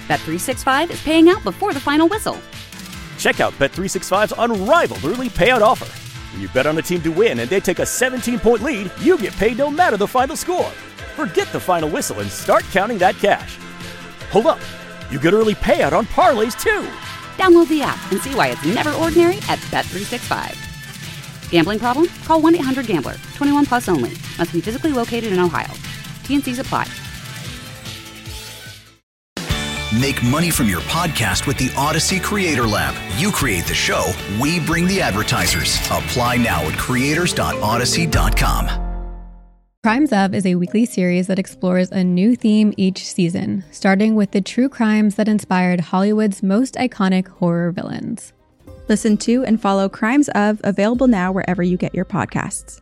Bet365 is paying out before the final whistle. Check out Bet365's unrivaled early payout offer. When you bet on a team to win and they take a 17-point lead, you get paid no matter the final score. Forget the final whistle and start counting that cash. Hold up. You get early payout on parlays, too. Download the app and see why it's never ordinary at Bet365. Gambling problem? Call 1-800-GAMBLER. 21 plus only. Must be physically located in Ohio. T&Cs apply. Make money from your podcast with the Odyssey Creator Lab. You create the show, we bring the advertisers. Apply now at creators.odyssey.com. Crimes Of is a weekly series that explores a new theme each season, starting with the true crimes that inspired Hollywood's most iconic horror villains. Listen to and follow Crimes Of, available now wherever you get your podcasts.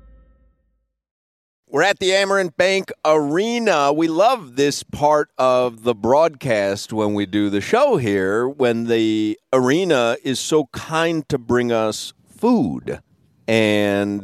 We're at the Amerant Bank Arena. We love this part of the broadcast when we do the show here, when the arena is so kind to bring us food. And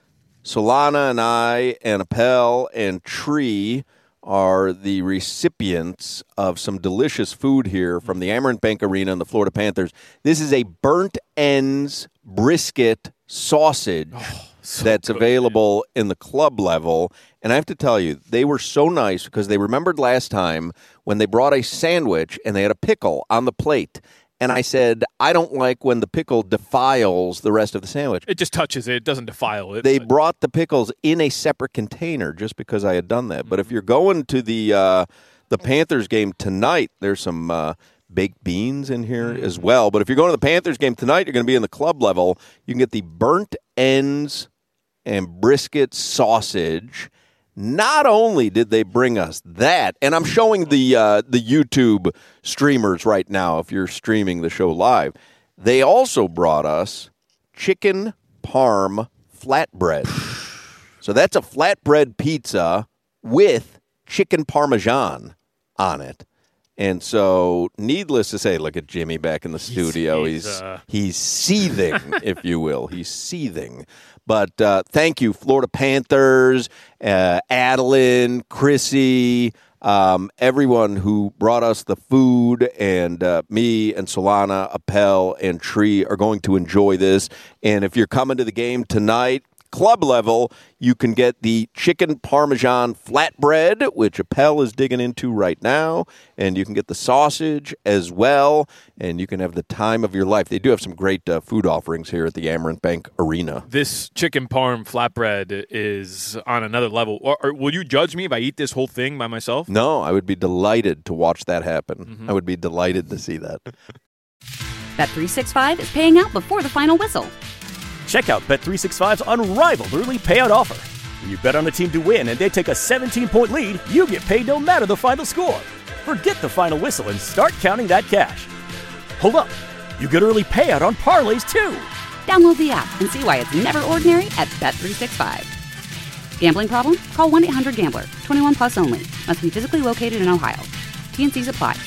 Solana and I and Appel and Tree are the recipients of some delicious food here from the Amerant Bank Arena and the Florida Panthers. This is a burnt ends brisket sausage. That's good, available in the club level. And I have to tell you, they were so nice because they remembered last time when they brought a sandwich and they had a pickle on the plate. And I said, I don't like when the pickle defiles the rest of the sandwich. It just touches it. It doesn't defile it. They brought the pickles in a separate container just because I had done that. Mm-hmm. But if you're going to the Panthers game tonight, there's some baked beans in here as well. But if you're going to the Panthers game tonight, you're going to be in the club level. You can get the burnt ends and brisket sausage. Not only did they bring us that, and I'm showing the YouTube streamers right now if you're streaming the show live, they also brought us chicken parm flatbread. So that's a flatbread pizza with chicken parmesan on it. And so, needless to say, look at Jimmy back in the studio. He's seething, if you will. He's seething. But thank you, Florida Panthers, Adeline, Chrissy, everyone who brought us the food, and me and Solana, Appel, and Tree are going to enjoy this. And if you're coming to the game tonight, club level, you can get the chicken parmesan flatbread, which Appel is digging into right now, and you can get the sausage as well, and you can have the time of your life. They do have some great food offerings here at the Amerant Bank Arena. This chicken parm flatbread is on another level. Or will you judge me if I eat this whole thing by myself? No, I would be delighted to watch that happen. Mm-hmm. I would be delighted to see that. Bet365 is paying out before the final whistle. Check out Bet365's unrivaled early payout offer. When you bet on a team to win and they take a 17-point lead, you get paid no matter the final score. Forget the final whistle and start counting that cash. Hold up. You get early payout on parlays, too. Download the app and see why it's never ordinary at Bet365. Gambling problem? Call 1-800-GAMBLER. 21 plus only. Must be physically located in Ohio. T&Cs apply.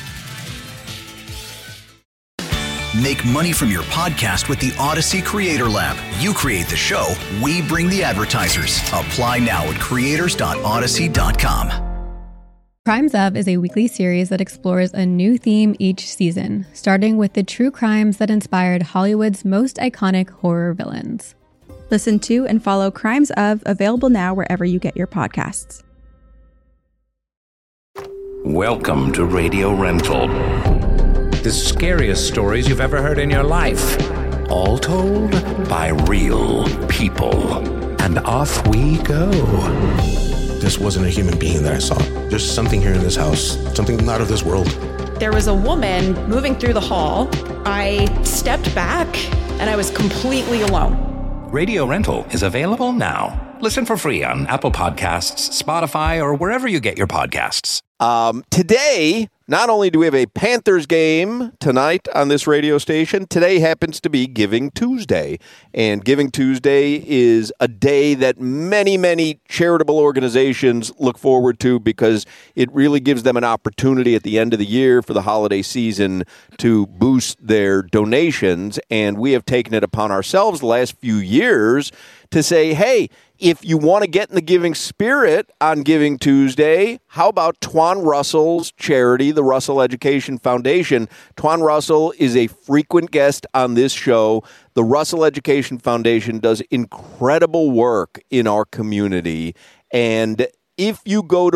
Make money from your podcast with the Odyssey Creator Lab. You create the show, we bring the advertisers. Apply now at creators.odyssey.com. Crimes Of is a weekly series that explores a new theme each season, starting with the true crimes that inspired Hollywood's most iconic horror villains. Listen to and follow Crimes Of, available now wherever you get your podcasts. Welcome to Radio Rental. The scariest stories you've ever heard in your life. All told by real people. And off we go. This wasn't a human being that I saw. There's something here in this house, something not of this world. There was a woman moving through the hall. I stepped back and I was completely alone. Radio Rental is available now. Listen for free on Apple Podcasts, Spotify, or wherever you get your podcasts. Today, not only do we have a Panthers game tonight on this radio station, today happens to be Giving Tuesday. And Giving Tuesday is a day that many, many charitable organizations look forward to because it really gives them an opportunity at the end of the year for the holiday season to boost their donations. And we have taken it upon ourselves the last few years to say, hey, if you want to get in the giving spirit on Giving Tuesday, how about Twan Russell's charity, the Russell Education Foundation? Twan Russell is a frequent guest on this show. The Russell Education Foundation does incredible work in our community. And if you go to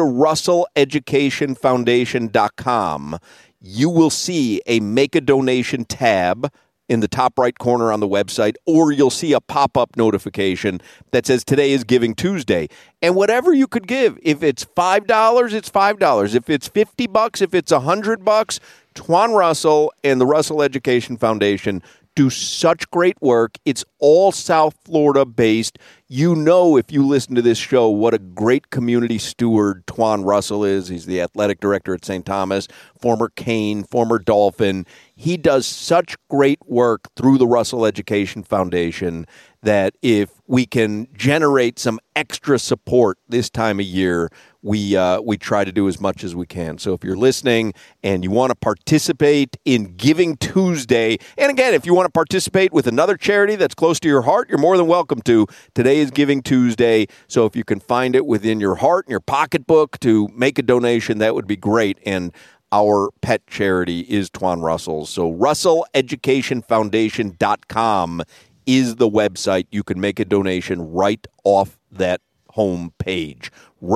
russelleducationfoundation.com, you will see a Make a Donation tab in the top right corner on the website, or you'll see a pop-up notification that says today is Giving Tuesday. And whatever you could give, if it's $5, it's $5. If it's $50, if it's $100, Twan Russell and the Russell Education Foundation do such great work. It's all South Florida based. You know, if you listen to this show, what a great community steward Twan Russell is. He's the athletic director at St. Thomas, former Cane, former Dolphin. He does such great work through the Russell Education Foundation that if we can generate some extra support this time of year, we try to do as much as we can. So if you're listening and you want to participate in Giving Tuesday, and again, if you want to participate with another charity that's close to your heart, you're more than welcome to. Today is Giving Tuesday, so if you can find it within your heart and your pocketbook to make a donation, that would be great. And our pet charity is Twan Russell's. So russelleducationfoundation.com is the website. You can make a donation right off that home page.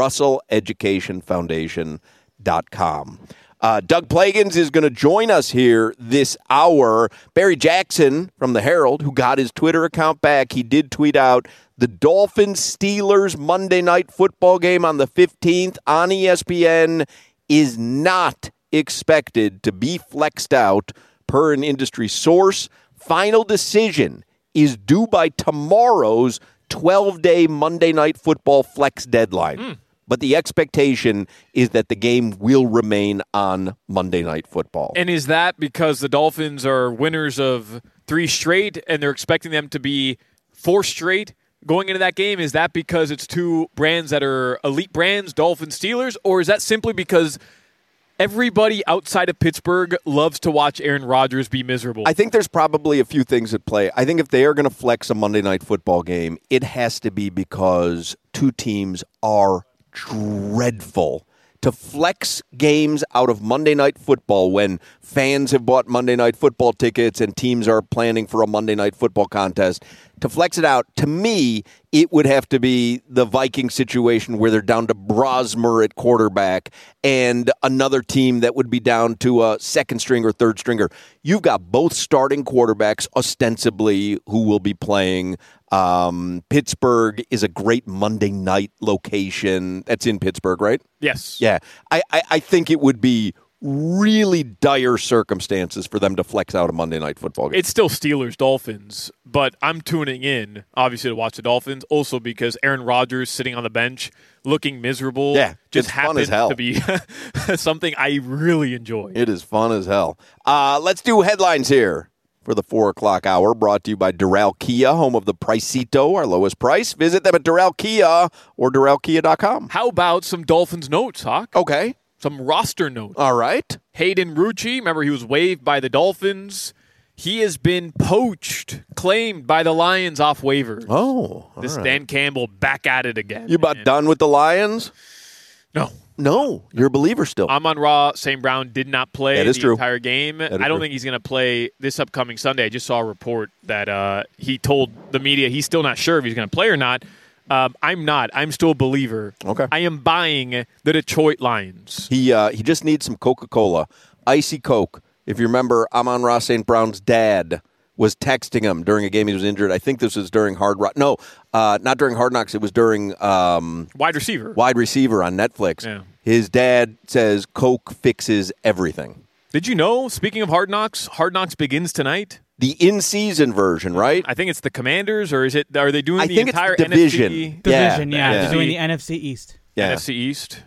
russelleducationfoundation.com. Doug Plagans is going to join us here this hour. Barry Jackson from the Herald, who got his Twitter account back, he did tweet out the Dolphins-Steelers Monday Night Football game on the 15th on ESPN is not expected to be flexed out per an industry source. Final decision is due by tomorrow's 12-day Monday Night Football flex deadline. But the expectation is that the game will remain on Monday Night Football. And is that because the Dolphins are winners of 3 straight and they're expecting them to be 4 straight going into that game? Is that because it's 2 brands that are elite brands, Dolphins, Steelers? Or is that simply because everybody outside of Pittsburgh loves to watch Aaron Rodgers be miserable? I think there's probably a few things at play. I think if they are going to flex a Monday Night Football game, it has to be because 2 teams are dreadful. To flex games out of Monday Night Football when fans have bought Monday Night Football tickets and teams are planning for a Monday Night Football contest, to flex it out, to me, it would have to be the Viking situation where they're down to Brosmer at quarterback and another team that would be down to a second string or third stringer. You've got both starting quarterbacks ostensibly who will be playing. Pittsburgh is a great Monday night location. That's in Pittsburgh, right? Yes. Yeah. I think it would be really dire circumstances for them to flex out a Monday Night Football game. It's still Steelers-Dolphins, but I'm tuning in, obviously, to watch the Dolphins, also because Aaron Rodgers sitting on the bench looking miserable just happened to be something I really enjoy. It is fun as hell. Let's do headlines here for the 4 o'clock hour, brought to you by Doral Kia, home of the Pricito, our lowest price. Visit them at Doral Kia or DoralKia.com. How about some Dolphins notes, Hawk? Okay. Some roster notes. All right. Hayden Rucci, remember he was waived by the Dolphins. He has been poached, claimed by the Lions off waivers. Oh, this Dan Campbell back at it again. You about done with the Lions? No, you're a believer still. Amon-Ra St. Brown did not play the true. entire game. I don't true. think he's going to play this upcoming Sunday. I just saw a report that he told the media he's still not sure if he's going to play or not. I'm not. I'm still a believer. Okay. I am buying the Detroit Lions. He just needs some Coca-Cola. Icy Coke. If you remember, Amon-Ra St. Brown's dad was texting him during a game he was injured. I think this was during Hard Rock. No, not during Hard Knocks. It was during Wide Receiver on Netflix. Yeah. His dad says Coke fixes everything. Did you know, speaking of Hard Knocks begins tonight? The in-season version, right? I think it's the Commanders, or are they doing the entire it's division. NFC? Division, yeah. They're doing the NFC East. Yeah. NFC East.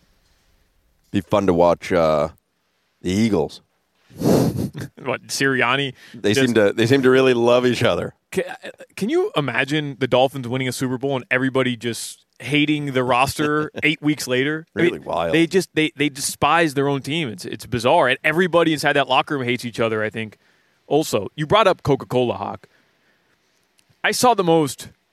Be fun to watch the Eagles. What, Sirianni? They seem to really love each other. Can you imagine the Dolphins winning a Super Bowl and everybody just hating the roster 8 weeks later? Really wild. They despise their own team. It's bizarre, and everybody inside that locker room hates each other. I think. Also, you brought up Coca-Cola, Hawk. I saw the most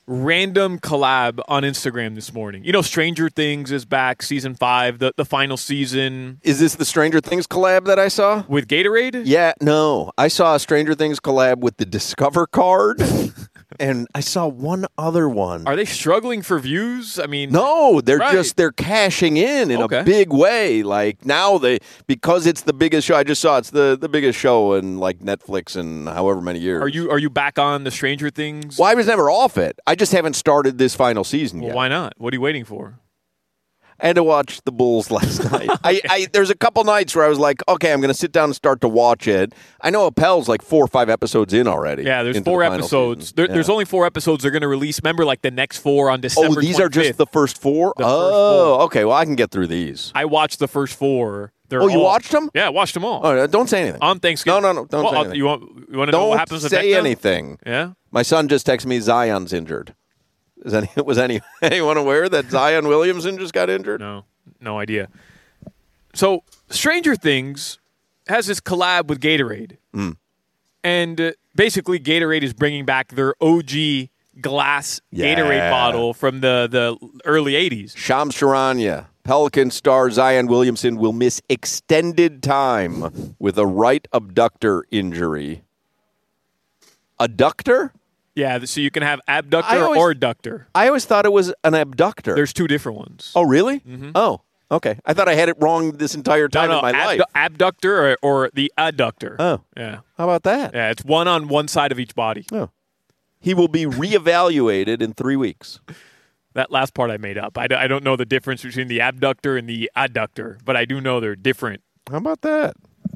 random collab on Instagram this morning. You know, Stranger Things is back, season 5, the final season. Is this the Stranger Things collab that I saw? With Gatorade? Yeah, no. I saw a Stranger Things collab with the Discover card, and I saw one other one. Are they struggling for views? I mean, no, they're cashing in a big way. Like now because it's the biggest show. I just saw it's the biggest show in like Netflix in however many years. Are you back on the Stranger Things? Well, I was never off it. I just haven't started this final season yet. Why not? What are you waiting for? I had to watch the Bulls last night. There's a couple nights where I was like, okay, I'm going to sit down and start to watch it. I know Appel's like 4 or 5 episodes in already. Yeah, there's 4 episodes. There's only 4 episodes they're going to release. Remember, like the next 4 on December 25th. Oh, these are just the first 4? The first 4. Okay. Well, I can get through these. I watched the first 4. You watched them? Yeah, I watched them all. Oh, don't say anything. On Thanksgiving. No. Don't say anything. You want to know what happens with Don't say anything. Yeah? My son just texted me Zion's injured. Was anyone aware that Zion Williamson just got injured? No idea. So, Stranger Things has this collab with Gatorade. And basically, Gatorade is bringing back their OG glass Gatorade bottle from the early 80s. Shams Charania, Pelican star Zion Williamson will miss extended time with a right abductor injury. Adductor? Yeah, so you can have abductor or adductor. I always thought it was an abductor. There's 2 different ones. Oh, really? Mm-hmm. Oh, okay. I thought I had it wrong this entire time in my life. Abductor or the adductor. Oh. Yeah. How about that? Yeah, it's one on one side of each body. Oh. He will be reevaluated in 3 weeks. That last part I made up. I don't know the difference between the abductor and the adductor, but I do know they're different. How about that?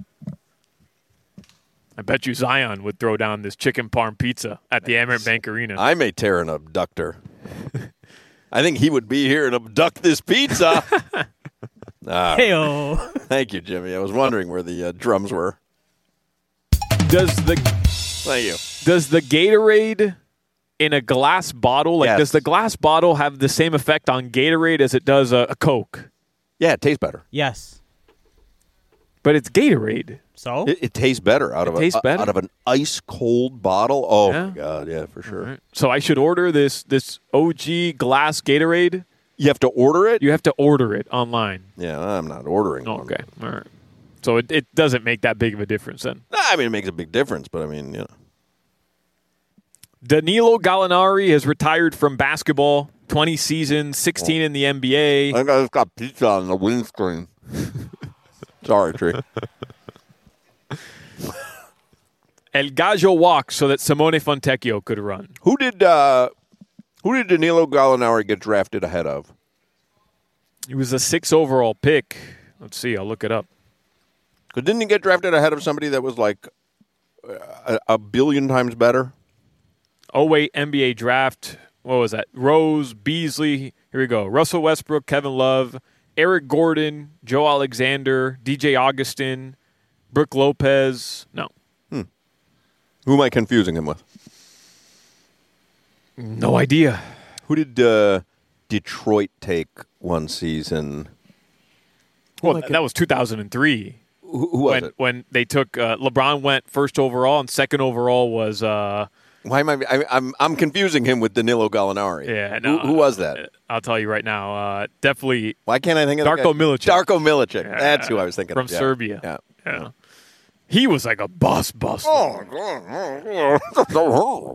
I bet you Zion would throw down this chicken parm pizza at the Amerant Bank Arena. I may tear an abductor. I think he would be here and abduct this pizza. Hey-o. Thank you, Jimmy. I was wondering where the drums were. Does the Gatorade in a glass bottle, does the glass bottle have the same effect on Gatorade as it does a Coke? Yeah, it tastes better. Yes. But it's Gatorade. So? It tastes better out of an ice cold bottle. Oh my God, yeah, for sure. Right. So I should order this OG glass Gatorade? You have to order it? You have to order it online. Yeah, I'm not ordering one. Okay. All right. So it doesn't make that big of a difference then? I mean, it makes a big difference, but I mean, you know. Danilo Gallinari has retired from basketball. 20 seasons, 16 in the NBA. I just got pizza on the windscreen. Sorry, Tree. El Gallo walked so that Simone Fontecchio could run. Who did Danilo Gallinari get drafted ahead of? He was a 6th overall pick. Let's see. I'll look it up. Because didn't he get drafted ahead of somebody that was like a billion times better? 08 NBA draft. What was that? Rose, Beasley. Here we go. Russell Westbrook, Kevin Love, Eric Gordon, Joe Alexander, DJ Augustin, Brooke Lopez. No. Who am I confusing him with? No idea. Who did Detroit take one season? Well, that was 2003. Who was it? When they took LeBron went 1st overall and 2nd overall was. Why am I'm confusing him with Danilo Gallinari. Yeah, no, who was that? I'll tell you right now. Definitely. Why can't I think of Darko Milicic? Darko Milicic. Yeah, that's who I was thinking from of. Serbia. Yeah. He was like a bust. Oh,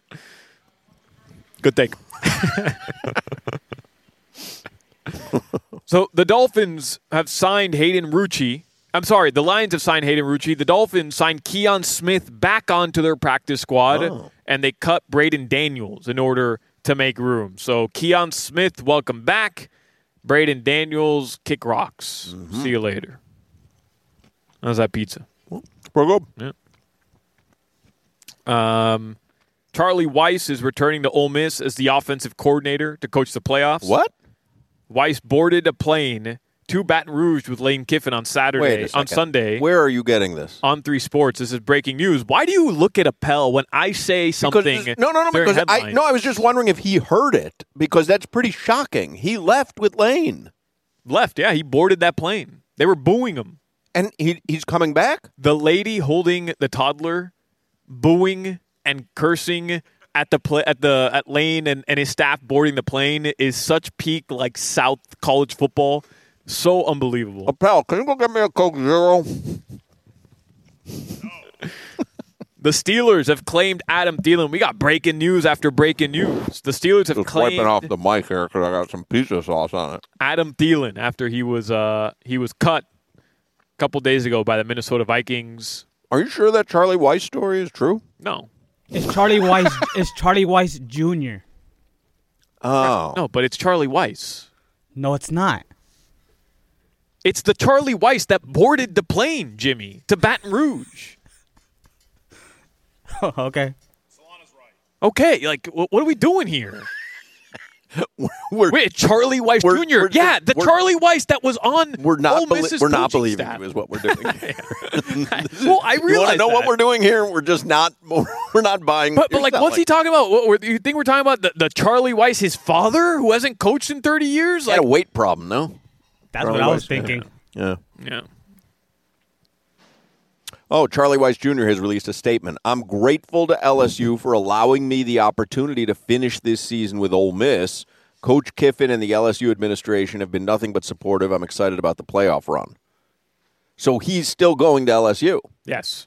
good take. So the Dolphins have signed Hayden Rucci. I'm sorry, the Lions have signed Hayden Rucci. The Dolphins signed Keon Smith back onto their practice squad, and they cut Braden Daniels in order to make room. So Keon Smith, welcome back. Braden Daniels, kick rocks. Mm-hmm. See you later. How's that pizza? Pretty good. Yeah. Charlie Weiss is returning to Ole Miss as the offensive coordinator to coach the playoffs. What? Weiss boarded a plane to Baton Rouge with Lane Kiffin on Sunday. Where are you getting this? On 3 Sports. This is breaking news. Why do you look at Appel when I say something? I was just wondering if he heard it, because that's pretty shocking. He left with Lane. Yeah. He boarded that plane. They were booing him. And he's coming back? The lady holding the toddler, booing and cursing at Lane and his staff boarding the plane is such peak like South college football. So unbelievable. Pal, can you go get me a Coke Zero? The Steelers have claimed Adam Thielen. We got breaking news after breaking news. The Steelers have claimed wiping off the mic here because I got some pizza sauce on it. Adam Thielen after he was cut a couple days ago by the Minnesota Vikings. Are you sure that Charlie Weiss story is true? No. It's Charlie Weiss. It's Charlie Weiss Jr. Oh. No, but it's Charlie Weiss. No, it's not. It's the Charlie Weiss that boarded the plane, Jimmy, to Baton Rouge. Okay. Okay, like, what are we doing here? Wait, Charlie Weiss Jr. Charlie Weiss that was on We're not, Ole Miss's we're not believing staff. you is what we're doing here. Well, I You want realize to know that. what we're doing here? We're just not. We're not buying. But like, what's he talking about? What, you think we're talking about the Charlie Weiss, his father, who hasn't coached in 30 years? He had a weight problem, no? That's Charlie what I was Weiss, thinking. Yeah. Yeah. Charlie Weiss Jr. has released a statement. I'm grateful to LSU for allowing me the opportunity to finish this season with Ole Miss. Coach Kiffin and the LSU administration have been nothing but supportive. I'm excited about the playoff run. So he's still going to LSU. Yes.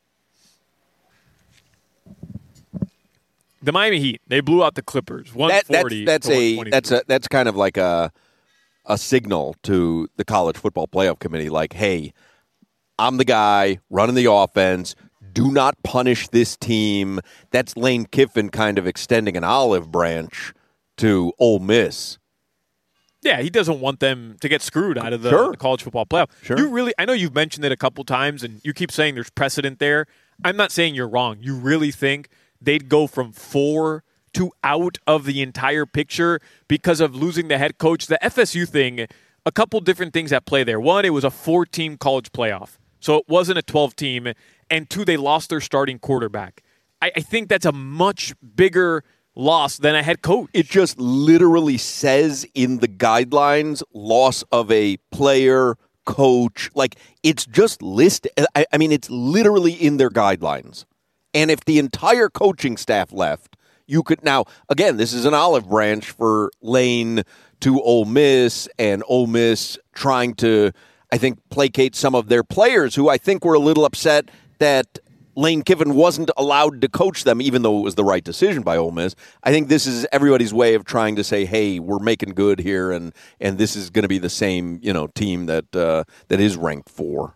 The Miami Heat, they blew out the Clippers, 140 That's kind of like a signal to the College Football Playoff Committee, like, hey, I'm the guy running the offense. Do not punish this team. That's Lane Kiffin kind of extending an olive branch to Ole Miss. Yeah, he doesn't want them to get screwed out of the college football playoff. Sure. I know you've mentioned it a couple times, and you keep saying there's precedent there. I'm not saying you're wrong. You really think they'd go from 4 to out of the entire picture because of losing the head coach? The FSU thing, a couple different things at play there. One, it was a 4-team college playoff, so it wasn't a 12-team. And 2, they lost their starting quarterback. I think that's a much bigger loss than a head coach. It just literally says in the guidelines, loss of a player, coach. Like, it's just listed. I mean, it's literally in their guidelines. And if the entire coaching staff left, you could now, again, this is an olive branch for Lane to Ole Miss, and Ole Miss trying to, I think, placate some of their players who I think were a little upset that Lane Kiffin wasn't allowed to coach them, even though it was the right decision by Ole Miss. I think this is everybody's way of trying to say, hey, we're making good here, and this is going to be the same, team that is ranked 4.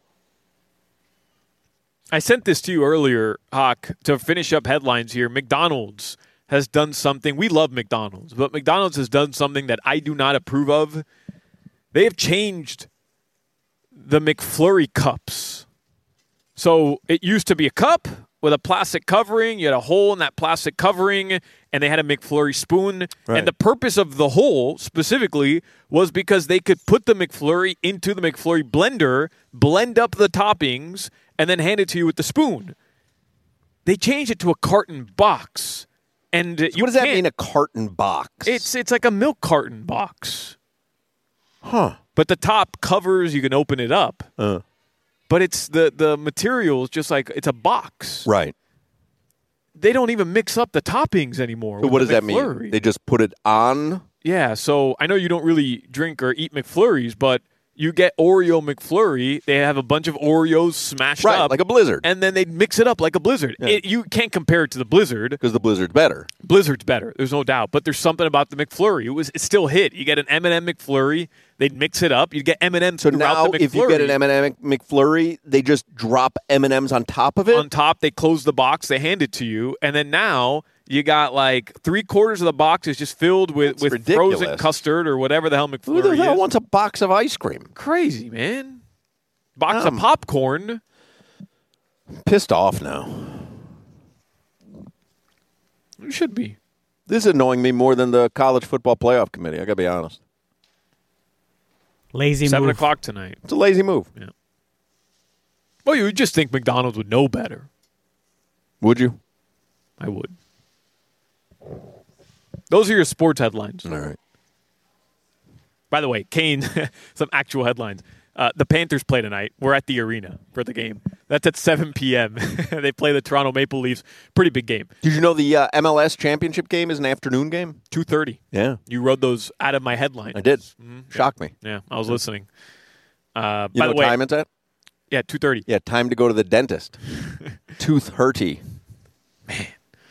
I sent this to you earlier, Hawk, to finish up headlines here. McDonald's has done something. We love McDonald's, but McDonald's has done something that I do not approve of. They have changed the McFlurry cups. So it used to be a cup with a plastic covering. You had a hole in that plastic covering, and they had a McFlurry spoon. Right. And the purpose of the hole specifically was because they could put the McFlurry into the McFlurry blender, blend up the toppings, and then hand it to you with the spoon. They changed it to a carton box. And so what does that mean, a carton box? It's like a milk carton box. Huh. But the top covers, you can open it up. But it's the material is just like it's a box. Right. They don't even mix up the toppings anymore. So what does that mean? They just put it on? Yeah, so I know you don't really drink or eat McFlurries, but you get Oreo McFlurry. They have a bunch of Oreos smashed up. Like a Blizzard. And then they mix it up like a Blizzard. Yeah. You can't compare it to the Blizzard. Because the Blizzard's better. Blizzard's better. There's no doubt. But there's something about the McFlurry. It still hit. You get an M&M McFlurry. They'd mix it up. You'd get M&Ms so throughout the McFlurry. If you get an M&M McFlurry, they just drop M&Ms on top of it? On top, they close the box. They hand it to you. And then now you got like 3/4 of the box is just filled with frozen custard or whatever the hell McFlurry is. Who the hell wants a box of ice cream? Crazy, man. Box of popcorn. Pissed off now. You should be. This is annoying me more than the College Football Playoff Committee. I got to be honest. Lazy move. 7 o'clock tonight. It's a lazy move. Yeah. Well, you would just think McDonald's would know better. Would you? I would. Those are your sports headlines. All right. By the way, Kane, some actual headlines. The Panthers play tonight. We're at the arena for the game. That's at 7 p.m. They play the Toronto Maple Leafs. Pretty big game. Did you know the MLS championship game is an afternoon game? 2:30. Yeah. You wrote those out of my headline. I did. Shocked me. Yeah, I was listening. You by know the what way, time it's at? Yeah, 2:30. Yeah, time to go to the dentist. 2:30. Man.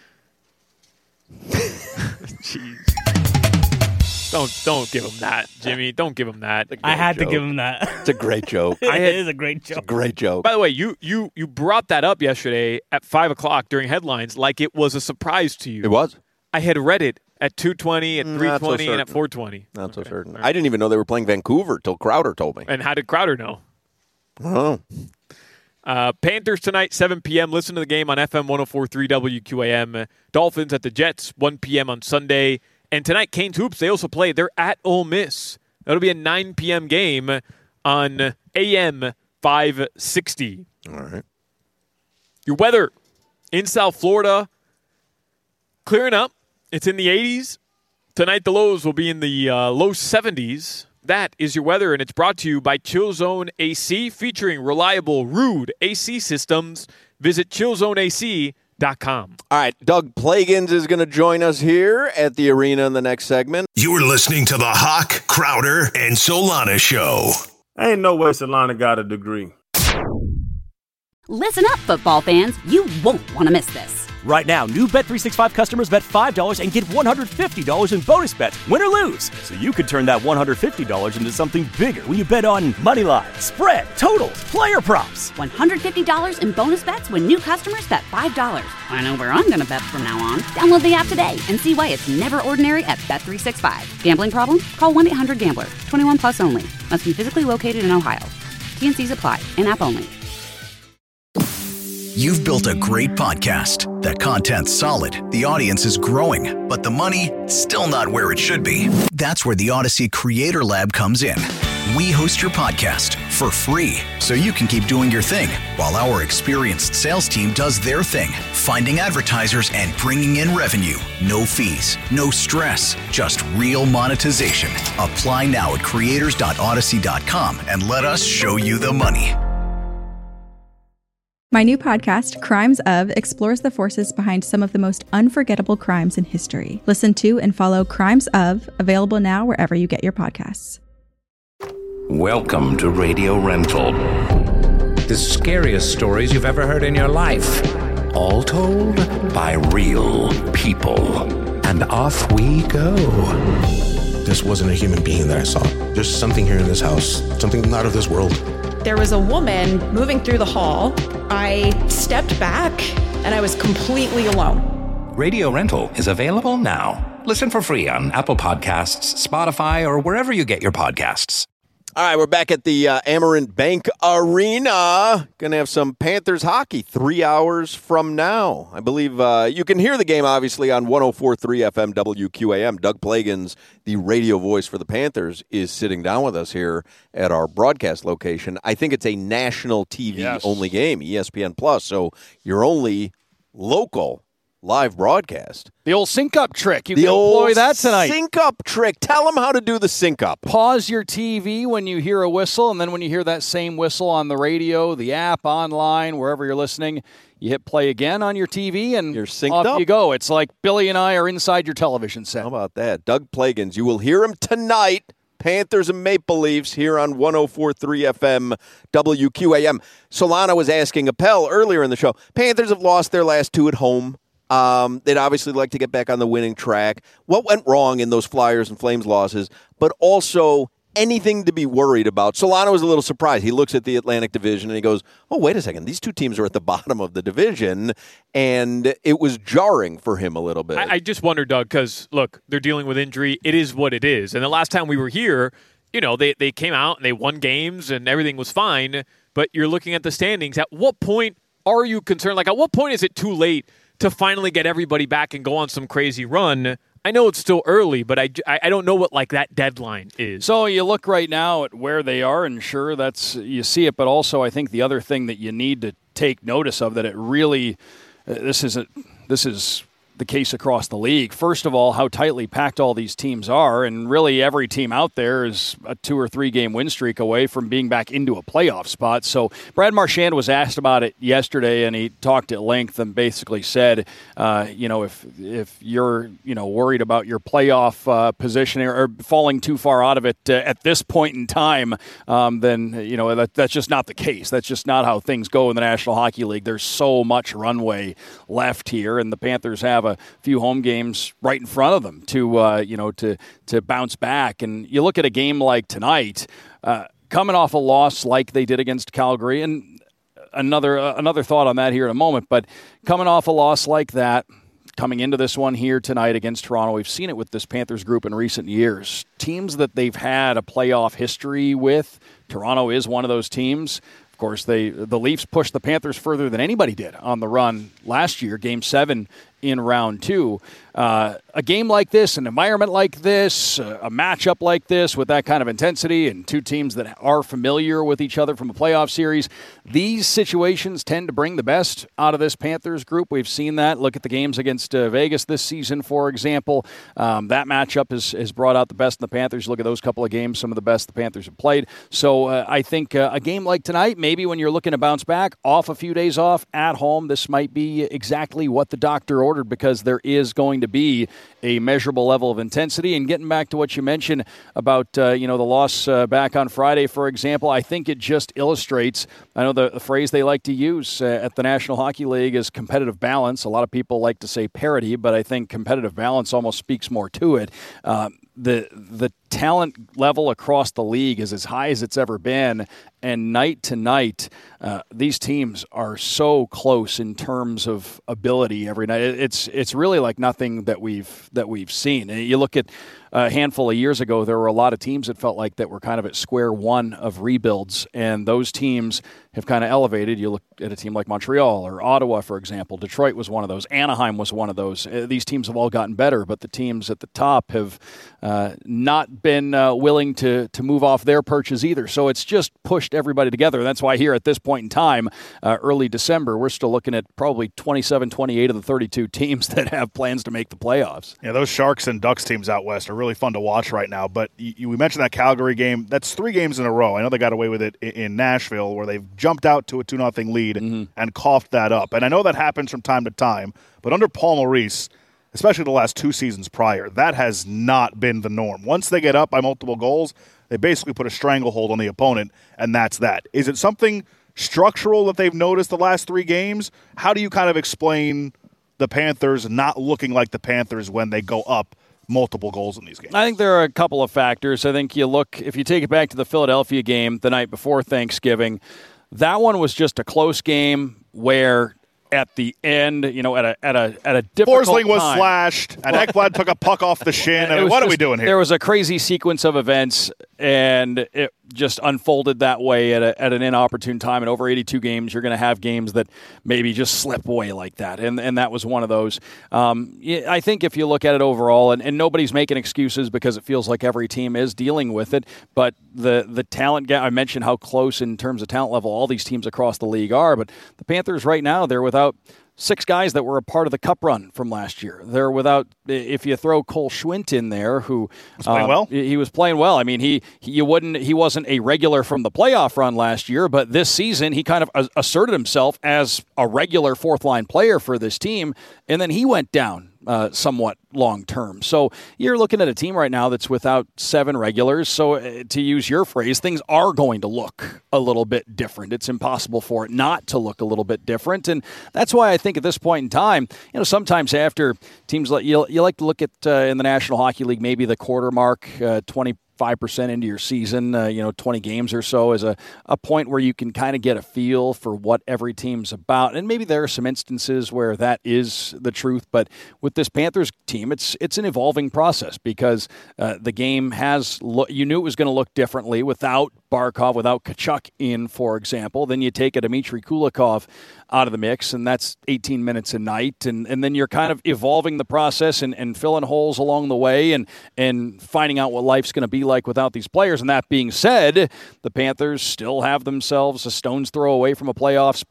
Jeez. Don't give him that, Jimmy. Don't give him that. I had to give him that. It's a great joke. It is a great joke. It's a great joke. By the way, you brought that up yesterday at 5 o'clock during headlines like it was a surprise to you. It was? I had read it at 2:20, at 3:20, and at 4:20. Not so certain. I didn't even know they were playing Vancouver till Crowder told me. And how did Crowder know? I don't know. Panthers tonight, 7 p.m. Listen to the game on FM 104.3 WQAM. Dolphins at the Jets, 1 p.m. on Sunday. And tonight, Canes Hoops, they also play. They're at Ole Miss. That'll be a 9 p.m. game on AM 560. All right. Your weather in South Florida, clearing up. It's in the 80s. Tonight, the lows will be in the low 70s. That is your weather, and it's brought to you by Chill Zone AC, featuring reliable, rude AC systems. Visit chillzoneac.com. All right, Doug Plagans is going to join us here at the arena in the next segment. You're listening to the Hawk, Crowder, and Solana Show. Ain't no way Solana got a degree. Listen up, football fans. You won't want to miss this. Right now, new Bet365 customers bet $5 and get $150 in bonus bets, win or lose. So you could turn that $150 into something bigger when you bet on moneyline, spread, totals, player props. $150 in bonus bets when new customers bet $5. I know where I'm going to bet from now on. Download the app today and see why it's never ordinary at Bet365. Gambling problem? Call 1-800-GAMBLER. 21 plus only. Must be physically located in Ohio. T&Cs apply. In-app only. You've built a great podcast. The content's solid, the audience is growing, but the money, still not where it should be. That's where the Odyssey Creator Lab comes in. We host your podcast for free, so you can keep doing your thing, while our experienced sales team does their thing, finding advertisers and bringing in revenue. No fees, no stress, just real monetization. Apply now at creators.odyssey.com and let us show you the money. My new podcast, Crimes Of, explores the forces behind some of the most unforgettable crimes in history. Listen to and follow Crimes Of, available now wherever you get your podcasts. Welcome to Radio Rental. The scariest stories you've ever heard in your life. All told by real people. And off we go. This wasn't a human being that I saw. There's something here in this house, something not of this world. There was a woman moving through the hall. I stepped back and I was completely alone. Radio Rental is available now. Listen for free on Apple Podcasts, Spotify, or wherever you get your podcasts. All right, we're back at the Amerant Bank Arena. Going to have some Panthers hockey 3 hours from now. I believe you can hear the game, obviously, on 104.3 FM WQAM. Doug Plagans, the radio voice for the Panthers, is sitting down with us here at our broadcast location. I think it's a national TV-only game, ESPN+, so you're only local live broadcast. The old sync-up trick. You can employ that tonight. Sync-up trick. Tell them how to do the sync-up. Pause your TV when you hear a whistle, and then when you hear that same whistle on the radio, the app, online, wherever you're listening, you hit play again on your TV, and you're synced off up. You go. It's like Billy and I are inside your television set. How about that? Doug Plagans. You will hear him tonight. Panthers and Maple Leafs here on 104.3 FM WQAM. Solana was asking Appel earlier in the show. Panthers have lost their last two at home. They'd obviously like to get back on the winning track. What went wrong in those Flyers and Flames losses, but also anything to be worried about? Solana was a little surprised. He looks at the Atlantic Division and he goes, oh, wait a second. These two teams are at the bottom of the division, and it was jarring for him a little bit. I just wonder, Doug, because, look, they're dealing with injury. It is what it is. And the last time we were here, you know, they came out and they won games and everything was fine, but you're looking at the standings. At what point are you concerned? Like, at what point is it too late to finally get everybody back and go on some crazy run? I know it's still early, but I don't know what, like, that deadline is. So you look right now at where they are, and sure, that's you see it, but also I think the other thing that you need to take notice of, that it really this is the case across the league. First of all, how tightly packed all these teams are, and really every team out there is a 2 or 3 game win streak away from being back into a playoff spot. So Brad Marchand was asked about it yesterday, and he talked at length and basically said, if you're worried about your playoff position or falling too far out of it at this point in time, then that's just not the case. That's just not how things go in the National Hockey League. There's so much runway left here, and the Panthers have a few home games right in front of them to bounce back. And you look at a game like tonight, coming off a loss like they did against Calgary, and another thought on that here in a moment, but coming off a loss like that, coming into this one here tonight against Toronto, we've seen it with this Panthers group in recent years. Teams that they've had a playoff history with, Toronto is one of those teams. Of course, the Leafs pushed the Panthers further than anybody did on the run last year, Game 7 in Round 2. A game like this, an environment like this, a matchup like this with that kind of intensity and two teams that are familiar with each other from a playoff series, these situations tend to bring the best out of this Panthers group. We've seen that. Look at the games against Vegas this season, for example. That matchup has brought out the best in the Panthers. Look at those couple of games, some of the best the Panthers have played. So I think a game like tonight, maybe when you're looking to bounce back, off a few days off, at home, this might be exactly what the doctor ordered, because there is going to be a measurable level of intensity. And getting back to what you mentioned about the loss back on Friday, for example, I think it just illustrates, I know the phrase they like to use at the National Hockey League is competitive balance. A lot of people like to say parity, but I think competitive balance almost speaks more to it. The talent level across the league is as high as it's ever been, and night to night, these teams are so close in terms of ability every night. It's really like nothing that we've seen. And you look at a handful of years ago, there were a lot of teams that felt like that were kind of at square one of rebuilds, and those teams have kind of elevated. You look at a team like Montreal or Ottawa, for example. Detroit was one of those. Anaheim was one of those. These teams have all gotten better, but the teams at the top have not been willing to move off their perches either. So it's just pushed everybody together. That's why here at this point in time, early December, we're still looking at probably 27, 28 of the 32 teams that have plans to make the playoffs. Yeah, those Sharks and Ducks teams out west are really fun to watch right now. But we mentioned that Calgary game. That's 3 games in a row. I know they got away with it in Nashville, where they've jumped out to a 2-0 lead and coughed that up. And I know that happens from time to time, but under Paul Maurice, especially the last 2 seasons prior, that has not been the norm. Once they get up by multiple goals, they basically put a stranglehold on the opponent, and that's that. Is it something structural that they've noticed the last 3 games? How do you kind of explain the Panthers not looking like the Panthers when they go up multiple goals in these games? I think there are a couple of factors. I think if you take it back to the Philadelphia game the night before Thanksgiving, that one was just a close game where at the end, at a difficult Forsling was time, slashed, and Ekblad took a puck off the shin. I mean, what are we doing here? There was a crazy sequence of events, and it just unfolded that way at an inopportune time. And over 82 games, you're going to have games that maybe just slip away like that, and that was one of those. I think if you look at it overall, and nobody's making excuses because it feels like every team is dealing with it, but the talent gap, I mentioned how close in terms of talent level all these teams across the league are, but the Panthers right now, they're without 6 guys that were a part of the Cup run from last year. They're without, if you throw Cole Schwindt in there, who was playing well. He was playing well. I mean, he wasn't a regular from the playoff run last year, but this season he kind of asserted himself as a regular 4th-line player for this team, and then he went down somewhat long-term. So you're looking at a team right now that's without 7 regulars. So to use your phrase, things are going to look a little bit different. It's impossible for it not to look a little bit different. And that's why I think at this point in time, sometimes after teams, you like to look at in the National Hockey League, maybe the quarter mark, 25% into your season, 20 games or so is a point where you can kind of get a feel for what every team's about. And maybe there are some instances where that is the truth, but with this Panthers team, it's an evolving process because the game you knew it was going to look differently without Barkov, without Tkachuk in, for example. Then you take a Dmitry Kulikov out of the mix, and that's 18 minutes a night, and then you're kind of evolving the process and filling holes along the way and finding out what life's going to be like without these players. And that being said, the Panthers still have themselves a stone's throw away from a playoff spot.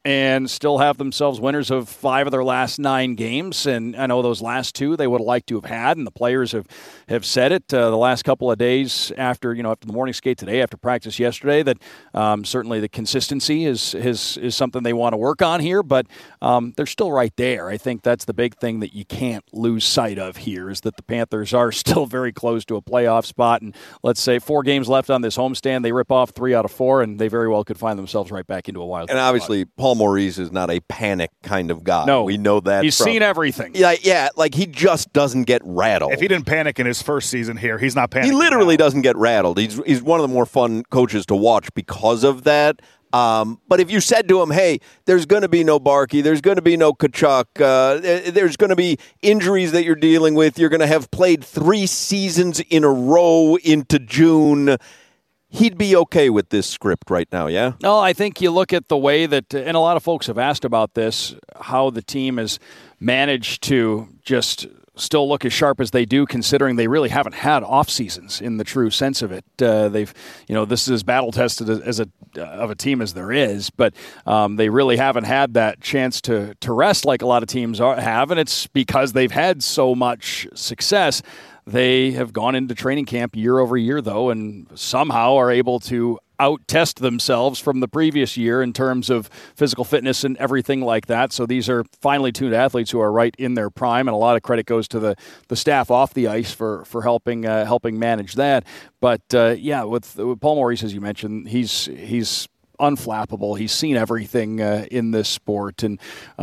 and still have themselves winners of 5 of their last 9 games. And I know those last 2 they would have liked to have had, and the players have said it the last couple of days after the morning skate today, after practice yesterday, that certainly the consistency is something they want to work on here, but they're still right there. I think that's the big thing that you can't lose sight of here, is that the Panthers are still very close to a playoff spot. And let's say 4 games left on this homestand, they rip off 3 out of 4, and they very well could find themselves right back into a wild card. And obviously, Paul Maurice is not a panic kind of guy. No. We know that. He's seen everything. Yeah, like he just doesn't get rattled. If he didn't panic in his first season here, he's not panicking. He literally doesn't get rattled. He's one of the more fun coaches to watch because of that. But if you said to him, hey, there's going to be no Barkey, there's going to be no Tkachuk, there's going to be injuries that you're dealing with, you're going to have played 3 seasons in a row into June, he'd be okay with this script right now, yeah? No, I think you look at the way that, and a lot of folks have asked about this, how the team has managed to just still look as sharp as they do, considering they really haven't had off seasons in the true sense of it. They've, this is as battle tested as of a team as there is, but they really haven't had that chance to rest like a lot of teams have, and it's because they've had so much success. They have gone into training camp year over year, though, and somehow are able to out-test themselves from the previous year in terms of physical fitness and everything like that. So these are finely tuned athletes who are right in their prime, and a lot of credit goes to the staff off the ice for helping manage that. But, with Paul Maurice, as you mentioned, he's unflappable. He's seen everything in this sport, and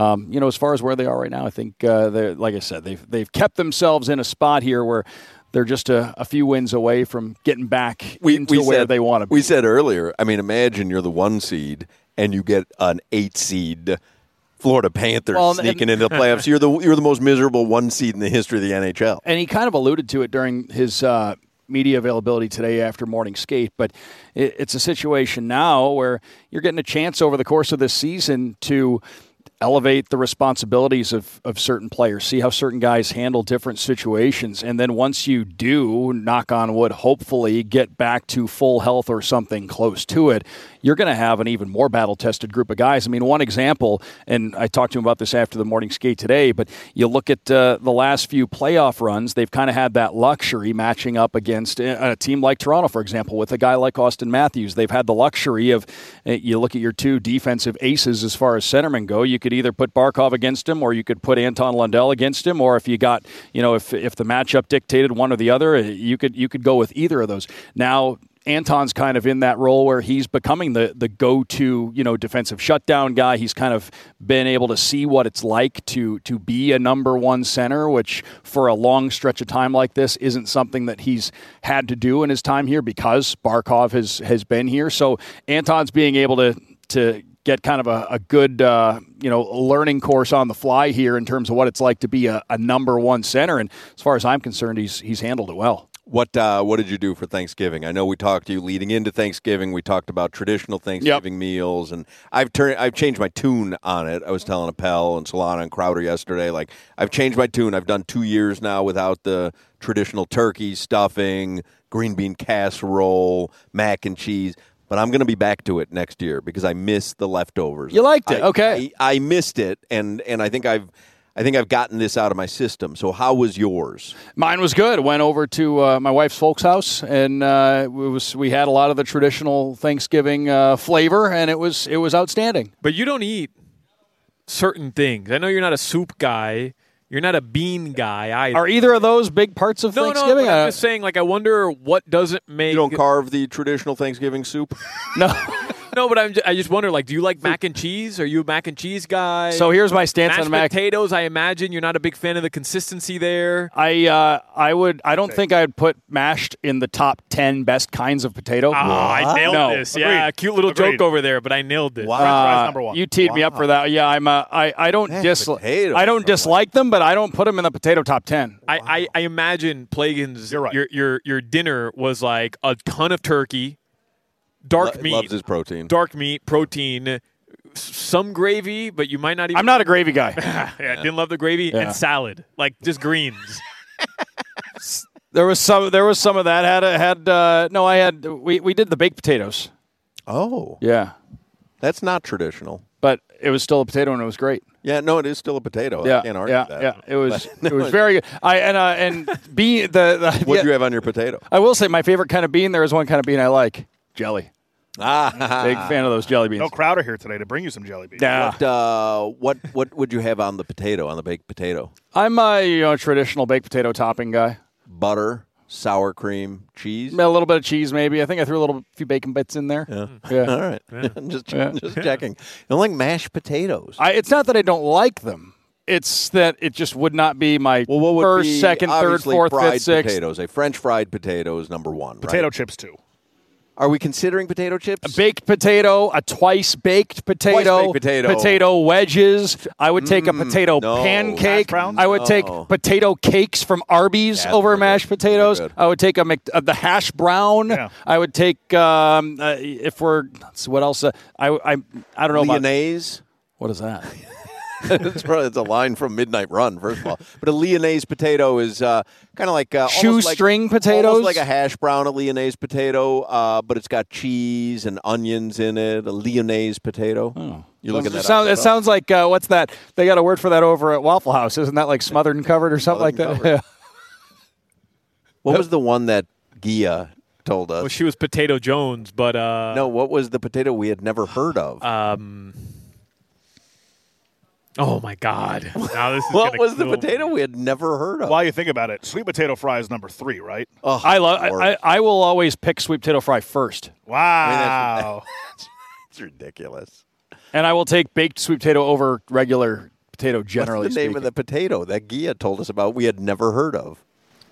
as far as where they are right now, I think like I said, they've kept themselves in a spot here where they're just a few wins away from getting back into where they want to be. We said earlier, I mean, imagine you're the 1 seed and you get an 8 seed Florida Panthers sneaking into the playoffs. You're the most miserable 1 seed in the history of the NHL. And he kind of alluded to it during his media availability today after morning skate, but it's a situation now where you're getting a chance over the course of this season to elevate the responsibilities of certain players, see how certain guys handle different situations, and then once you do, knock on wood, hopefully get back to full health or something close to it, you're going to have an even more battle-tested group of guys. I mean, one example, and I talked to him about this after the morning skate today, but you look at the last few playoff runs, they've kind of had that luxury matching up against a team like Toronto, for example, with a guy like Austin Matthews. They've had the luxury of, you look at your 2 defensive aces as far as centermen go, you could either put Barkov against him or you could put Anton Lundell against him, or if you got, if the matchup dictated one or the other, you could go with either of those. Now, Anton's kind of in that role where he's becoming the go-to, defensive shutdown guy. He's kind of been able to see what it's like to be a number 1 center, which for a long stretch of time like this isn't something that he's had to do in his time here because Barkov has been here. So Anton's being able to get kind of a good, learning course on the fly here in terms of what it's like to be a number 1 center. And as far as I'm concerned, he's handled it well. What did you do for Thanksgiving? I know we talked to you leading into Thanksgiving. We talked about traditional Thanksgiving meals, and I've changed my tune on it. I was telling Appel and Solana and Crowder yesterday, like, I've changed my tune. I've done 2 years now without the traditional turkey, stuffing, green bean casserole, mac and cheese. But I'm going to be back to it next year because I missed the leftovers. You liked it, okay? I missed it, and I think I've gotten this out of my system. So how was yours? Mine was good. Went over to my wife's folks' house, and we had a lot of the traditional Thanksgiving flavor, and it was outstanding. But you don't eat certain things. I know you're not a soup guy. You're not a bean guy either. Are either of those big parts of Thanksgiving? No, I'm just saying, I wonder what doesn't make... You don't carve the traditional Thanksgiving soup? No. No, but I just wonder, do you like mac and cheese? Are you a mac and cheese guy? So here's my stance on mashed potatoes. I imagine you're not a big fan of the consistency there. I don't think I'd put mashed in the top 10 best kinds of potato. Oh, I nailed this. Agreed. Yeah, cute little joke over there, but I nailed it. Wow. French fries number 1. You teed me up for that. Yeah, I don't dislike them, but I don't put them in the potato top 10. I imagine Plagens, you're right. Your dinner was like a ton of turkey. Dark meat. Loves his protein. Dark meat, protein, some gravy, but you might not even... I'm not a gravy guy. Didn't love the gravy, and salad. Like, just greens. There was some of that. We did the baked potatoes. Oh. Yeah. That's not traditional. But it was still a potato, and it was great. Yeah, no, it is still a potato. Yeah, I can't argue that. Yeah, it was very good. What do you have on your potato? I will say my favorite kind of bean. There is one kind of bean I like, jelly. Big fan of those jelly beans. No Crowder here today to bring you some jelly beans. Yeah. What would you have on the potato, on the baked potato? I'm a traditional baked potato topping guy. Butter, sour cream, cheese? A little bit of cheese, maybe. I think I threw a few bacon bits in there. Yeah. All right. Yeah. just checking. You don't like mashed potatoes? It's not that I don't like them. It's that it just would not be my first, second, third, fourth, fifth, sixth. Potatoes. A French fried potato is number one. Potato right? chips, too. Are we considering potato chips? A baked potato, a twice-baked potato, potato wedges. I would take a potato pancake. I would take potato cakes from Arby's over mashed potatoes. I would take the hash brown. Yeah. I would take, what else? I don't know Lyonnaise? What is that? It's a line from Midnight Run, first of all. But a Lyonnaise potato is kind of like shoestring potatoes, almost like a hash brown, a Lyonnaise potato, but it's got cheese and onions in it. A Lyonnaise potato. Oh. You're looking at that. It sounds like what's that? They got a word for that over at Waffle House. Isn't that like smothered and covered or something like that? Yeah. What was the one that Gia told us? Well, she was Potato Jones, but no. What was the potato we had never heard of? Oh, my God. Now this is what was the potato we had never heard of? While you think about it, sweet potato fry is number 3, right? Oh, I will always pick sweet potato fry first. Wow. It's ridiculous. And I will take baked sweet potato over regular potato generally. What's the name of the potato that Gia told us about we had never heard of?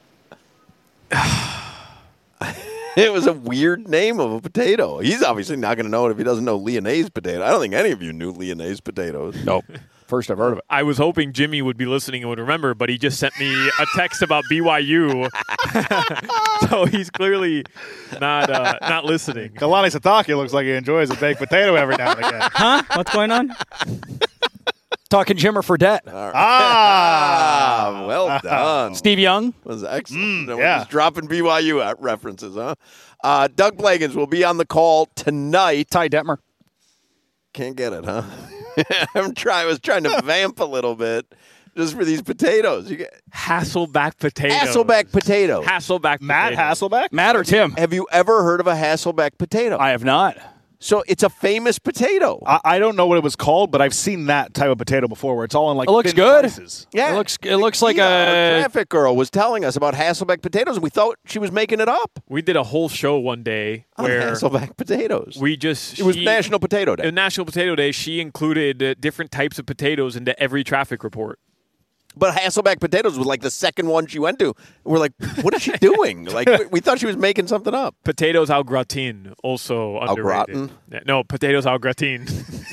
It was a weird name of a potato. He's obviously not going to know it if he doesn't know Lyonnaise potato. I don't think any of you knew Lyonnaise potatoes. Nope. First I've heard of it. I was hoping Jimmy would be listening and would remember, but he just sent me a text about BYU. So he's clearly not listening. Kalani Sitake looks like he enjoys a baked potato every now and again. Huh? What's going on? Talking Jimmer Fredette. Right. Well done. Steve Young. That was excellent. We're just dropping BYU references, huh? Doug Blagans will be on the call tonight. Ty Detmer. Can't get it, huh? I was trying to vamp a little bit just for these potatoes. Hasselback potatoes. Hasselback potatoes. Hasselback Matt Hasselback? Matt or Tim? Have you ever heard of a Hasselback potato? I have not. So it's a famous potato. I don't know what it was called, but I've seen that type of potato before where it's all in like it looks thin good. slices. Yeah. It looks like a traffic girl was telling us about Hasselback potatoes, and we thought she was making it up. We did a whole show one day where Hasselback potatoes. It was National Potato Day. National Potato Day, she included different types of potatoes into every traffic report. But Hasselback potatoes was like the second one she went to. We're like, what is she doing? Like, we thought she was making something up. Potatoes au gratin, also underrated. Au gratin? No, potatoes au gratin.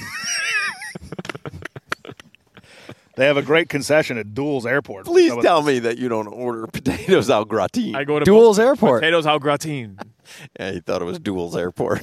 They have a great concession at Duels Airport. Please tell me that you don't order potatoes au gratin. I go to Duels Airport. Potatoes au gratin. Yeah, he thought it was Duels Airport.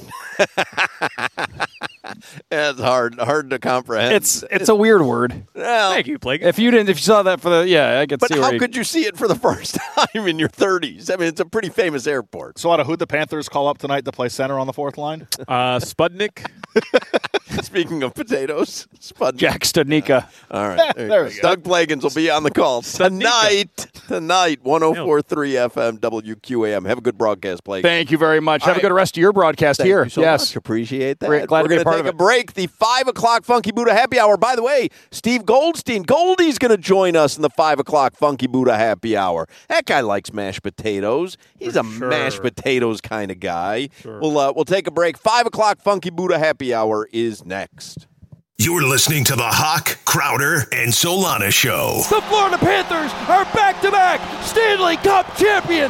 Yeah, it's hard to comprehend. It's a weird word. Well, thank you, Blake. If you saw that I could see. But how could you see it for the first time in your 30s? I mean, it's a pretty famous airport. So, who'd the Panthers call up tonight to play center on the fourth line? Spudnik. Speaking of potatoes, Spudnik. Jack Studnicka. All right, there we go. Doug Blagans will be on the call tonight. 104.3 FM WQAM. Have a good broadcast, Blake. Thank you very much. Have a good rest of your broadcast here. Thank you so much. Appreciate that. Glad We're going to take a break. The 5 o'clock Funky Buddha Happy Hour. By the way, Steve Goldstein, Goldie's going to join us in the 5 o'clock Funky Buddha Happy Hour. That guy likes mashed potatoes. He's mashed potatoes kind of guy. Sure. We'll take a break. 5 o'clock Funky Buddha Happy Hour is next. You're listening to the Hawk, Crowder, and Solana Show. The Florida Panthers are back-to-back Stanley Cup champions.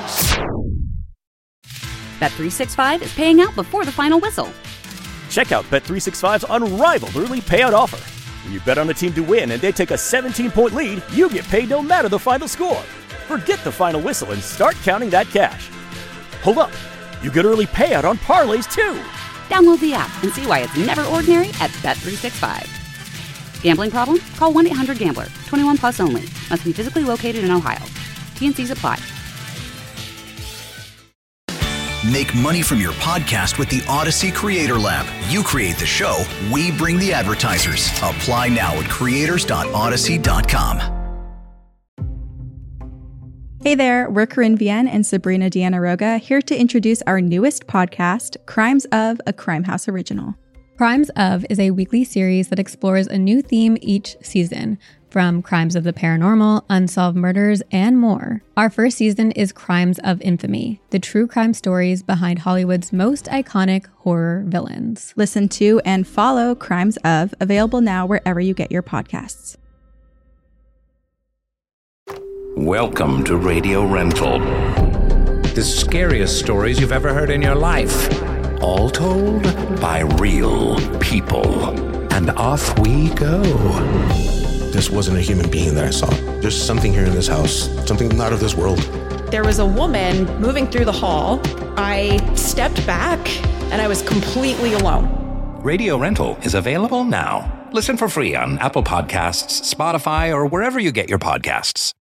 Bet365 is paying out before the final whistle. Check out Bet365's unrivaled early payout offer. When you bet on a team to win and they take a 17-point lead, you get paid no matter the final score. Forget the final whistle and start counting that cash. Hold up. You get early payout on parlays, too. Download the app and see why it's never ordinary at Bet365. Gambling problem? Call 1-800-GAMBLER. 21 plus only. Must be physically located in Ohio. T&Cs apply. Make money from your podcast with the Odyssey Creator Lab. You create the show, we bring the advertisers. Apply now at creators.odyssey.com. Hey there, we're Corinne Vienne and Sabrina Diana-Roga here to introduce our newest podcast, Crimes of, a Crime House original. Crimes of is a weekly series that explores a new theme each season, from crimes of the paranormal, unsolved murders, and more. Our first season is Crimes of Infamy, the true crime stories behind Hollywood's most iconic horror villains. Listen to and follow Crimes of, available now wherever you get your podcasts. Welcome to Radio Rental. The scariest stories you've ever heard in your life. All told by real people. And off we go. This wasn't a human being that I saw. There's something here in this house, something not of this world. There was a woman moving through the hall. I stepped back and I was completely alone. Radio Rental is available now. Listen for free on Apple Podcasts, Spotify, or wherever you get your podcasts.